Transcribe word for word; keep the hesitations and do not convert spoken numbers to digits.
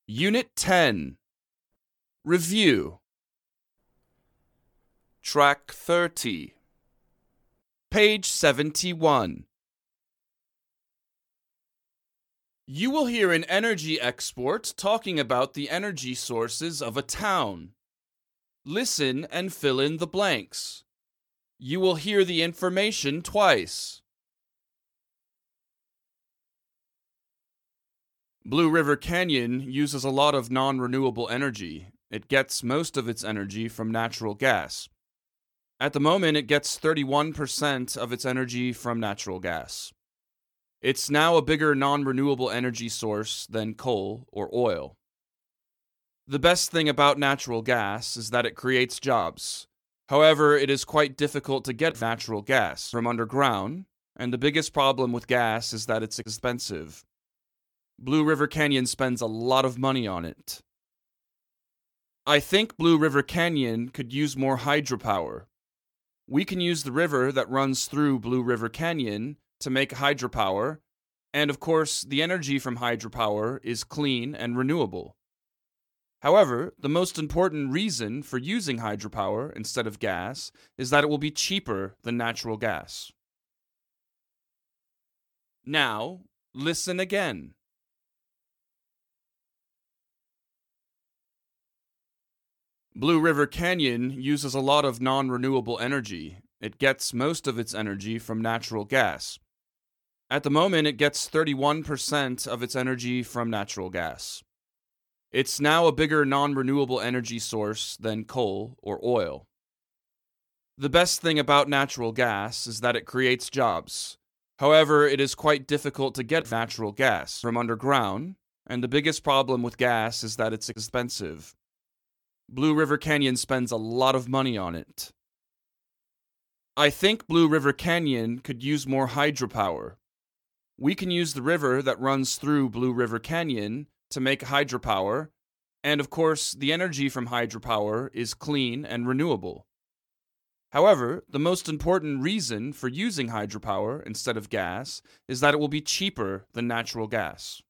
Unit ten. Review. Track thirty. Page seventy-one. You will hear an energy expert talking about the energy sources of a town. Listen and fill in the blanks. You will hear the information twice. Blue River Canyon uses a lot of non-renewable energy. It gets most of its energy from natural gas. At the moment, it gets thirty-one percent of its energy from natural gas. It's now a bigger non-renewable energy source than coal or oil. The best thing about natural gas is that it creates jobs. However, it is quite difficult to get natural gas from underground, and the biggest problem with gas is that it's expensive. Blue River Canyon spends a lot of money on it. I think Blue River Canyon could use more hydropower. We can use the river that runs through Blue River Canyon to make hydropower, and of course, the energy from hydropower is clean and renewable. However, the most important reason for using hydropower instead of gas is that it will be cheaper than natural gas. Now, listen again. Blue River Canyon uses a lot of non-renewable energy. It gets most of its energy from natural gas. At the moment, it gets thirty-one percent of its energy from natural gas. It's now a bigger non-renewable energy source than coal or oil. The best thing about natural gas is that it creates jobs. However, it is quite difficult to get natural gas from underground, and the biggest problem with gas is that it's expensive. Blue River Canyon spends a lot of money on it. I think Blue River Canyon could use more hydropower. We can use the river that runs through Blue River Canyon to make hydropower, and of course, the energy from hydropower is clean and renewable. However, the most important reason for using hydropower instead of gas is that it will be cheaper than natural gas.